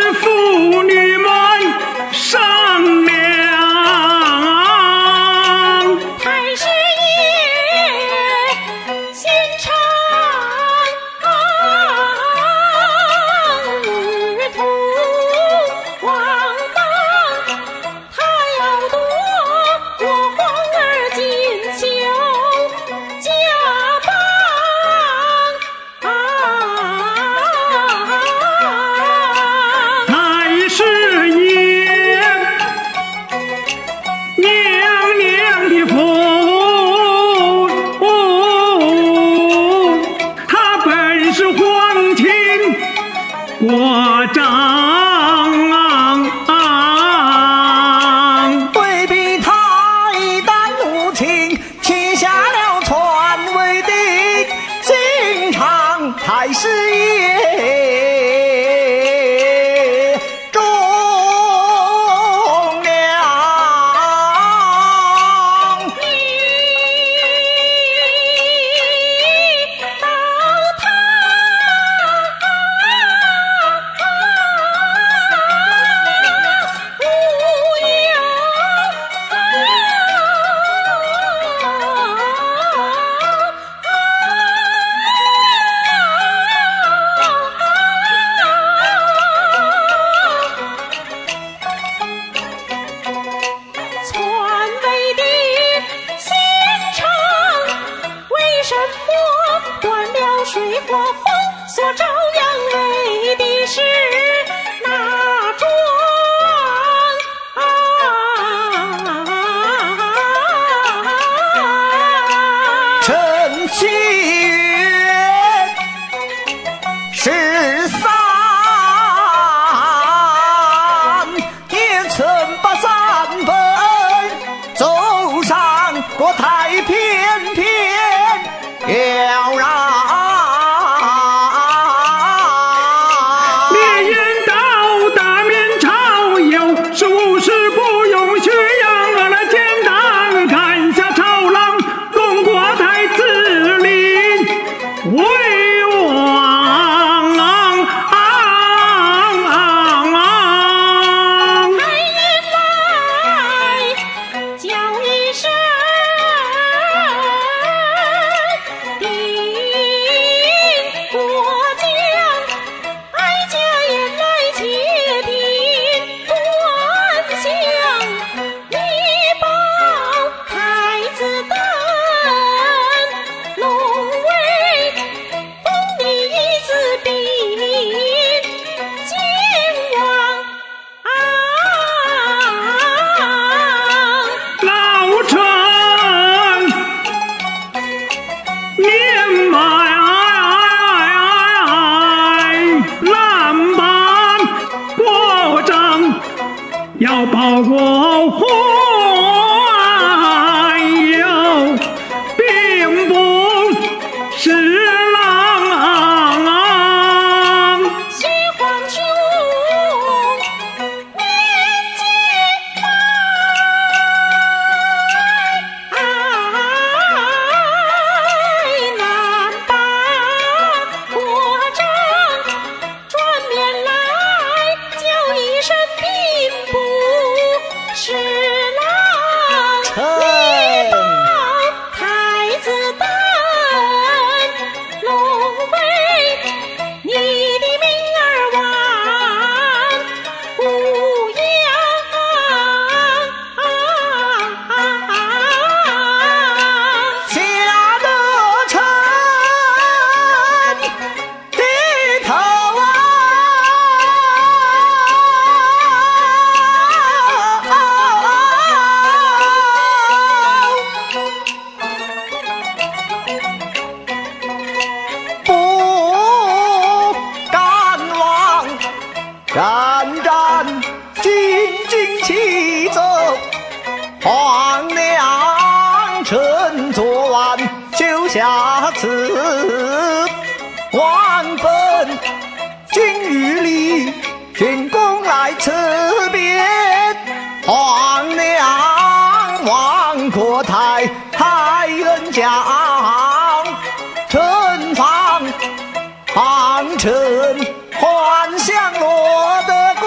是妇女们商量。 太师爷心肠日途茫茫，他要夺我皇儿锦绣家邦。 太师爷娘娘的福，他本是皇亲国丈， 未必他一旦无情，起下了篡位的心肠。太师爷忠良， 你到他无篡位的心肠，为什么断了水火风所朝阳为的是那桩陈希月13也曾把3本走上国台，偏偏要让烈焰到大明朝有是无事不用宣扬了那简单干下朝郎龙国台自立为王。 开言来叫一声定国将，哀家言来且听官相，你保太子等龙威，封你一子宾靖王。 老臣年迈难办国政，要报国怀忧，并不是郎。 西皇兄年纪难把国政，转面来叫一声并不是郎。你保太子等龙威，你的命儿万不吓得臣低头不敢忘，战战兢兢齐走。皇娘乘昨晚修下词，万本今日里群公来辞别。皇娘望国台太恩将，臣方皇城幻想落得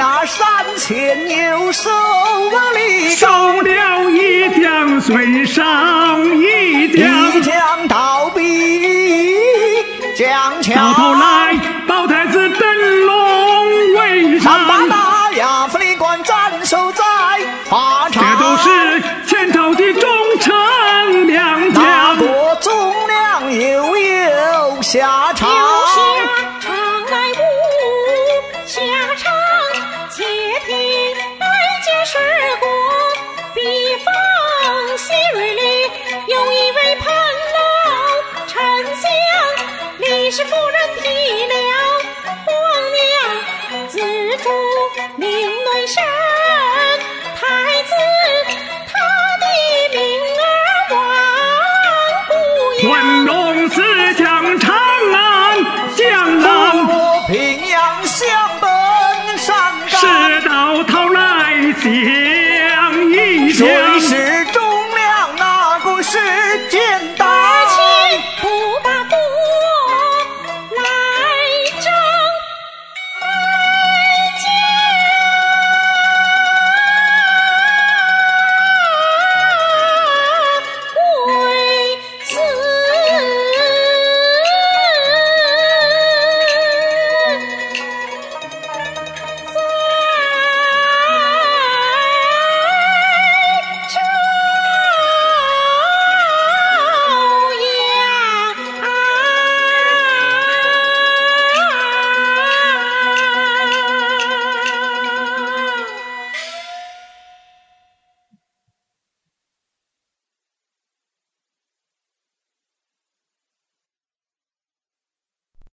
那山前有手里收了一将随上一将， 一将倒毙将桥。 到头来包太子登龙位上， 把那亚弗力关斩首在法场。 这都是前朝的忠臣良将， 那国忠良又有下场。 是夫人替了皇娘，自主命内身，太子他的命儿万古关龙四将长安江南， 我平阳相奔山岗， 世道讨来写。